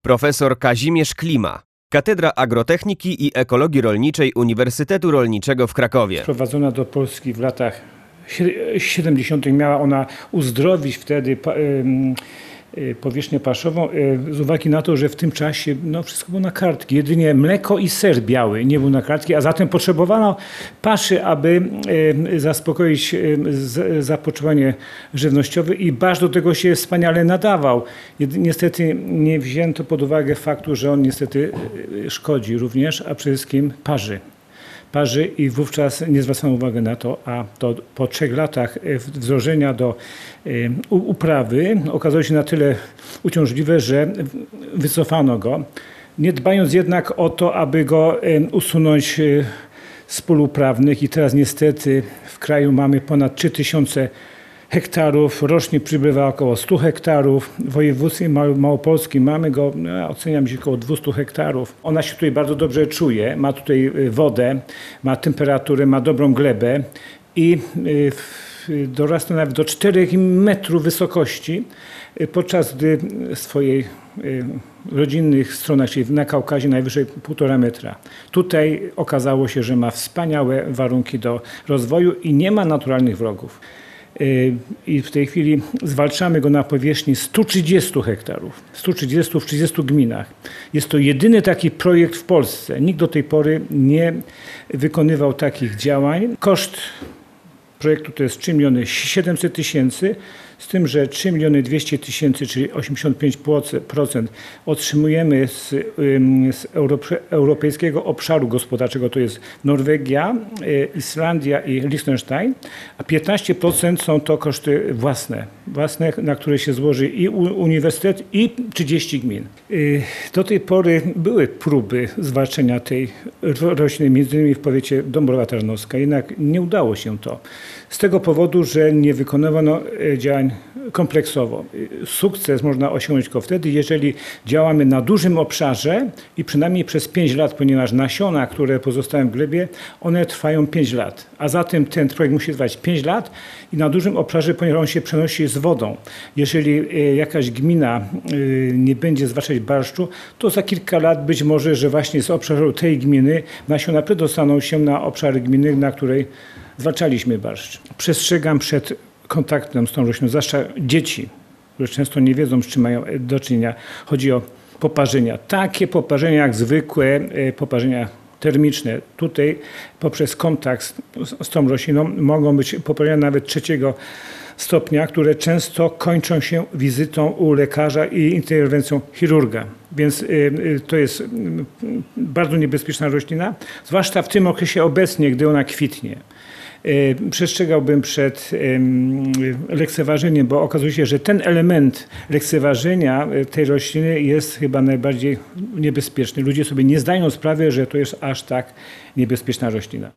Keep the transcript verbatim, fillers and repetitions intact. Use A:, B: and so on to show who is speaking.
A: Profesor Kazimierz Klima, Katedra Agrotechniki i Ekologii Rolniczej Uniwersytetu Rolniczego w Krakowie.
B: Wprowadzona do Polski w latach siedemdziesiątych miała ona uzdrowić wtedy powierzchnię paszową z uwagi na to, że w tym czasie no, wszystko było na kartki. Jedynie mleko i ser biały nie był na kartki, a zatem potrzebowano paszy, aby zaspokoić zapotrzebowanie żywnościowe i barszcz do tego się wspaniale nadawał. Niestety nie wzięto pod uwagę faktu, że on niestety szkodzi również, a przede wszystkim parzy. parzy i wówczas nie zwracano uwagi na to, a to po trzech latach wdrożenia do uprawy okazało się na tyle uciążliwe, że wycofano go, nie dbając jednak o to, aby go usunąć z pól uprawnych i teraz niestety w kraju mamy ponad trzy tysiące hektarów, rocznie przybywa około stu hektarów. W województwie małopolskim mamy go, no, oceniam się około dwustu hektarów. Ona się tutaj bardzo dobrze czuje, ma tutaj wodę, ma temperaturę, ma dobrą glebę i dorasta nawet do czterech metrów wysokości, podczas gdy w swojej rodzinnych stronach, czyli na Kaukazie najwyżej półtora metra. Tutaj okazało się, że ma wspaniałe warunki do rozwoju i nie ma naturalnych wrogów. I w tej chwili zwalczamy go na powierzchni stu trzydziestu hektarów, stu trzydziestu w trzydziestu gminach. Jest to jedyny taki projekt w Polsce. Nikt do tej pory nie wykonywał takich działań. Koszt projektu to jest trzy miliony siedemset tysięcy, z tym, że trzy miliony dwieście tysięcy, czyli osiemdziesiąt pięć procent otrzymujemy z, z Europejskiego Obszaru Gospodarczego, to jest Norwegia, Islandia i Liechtenstein, a piętnaście procent są to koszty własne, własne, na które się złoży i uniwersytet, i trzydzieści gmin. Do tej pory były próby zwalczenia tej rośliny, między innymi w powiecie Dąbrowa Tarnowska, jednak nie udało się to. Z tego powodu, że nie wykonywano działań kompleksowo. Sukces można osiągnąć tylko wtedy, jeżeli działamy na dużym obszarze i przynajmniej przez pięć lat, ponieważ nasiona, które pozostają w glebie, one trwają pięć lat. A zatem ten projekt musi trwać pięć lat i na dużym obszarze, ponieważ on się przenosi z wodą. Jeżeli jakaś gmina nie będzie zwalczać barszczu, to za kilka lat być może, że właśnie z obszaru tej gminy nasiona przedostaną się na obszary gminy, na której zwalczaliśmy barszcz. Przestrzegam przed kontaktem z tą rośliną, zwłaszcza dzieci, które często nie wiedzą, z czym mają do czynienia. Chodzi o poparzenia. Takie poparzenia jak zwykłe poparzenia termiczne. Tutaj poprzez kontakt z, z tą rośliną mogą być poparzenia nawet trzeciego stopnia, które często kończą się wizytą u lekarza i interwencją chirurga. Więc to jest bardzo niebezpieczna roślina, zwłaszcza w tym okresie obecnie, gdy ona kwitnie. Przestrzegałbym przed lekceważeniem, bo okazuje się, że ten element lekceważenia tej rośliny jest chyba najbardziej niebezpieczny. Ludzie sobie nie zdają sprawy, że to jest aż tak niebezpieczna roślina.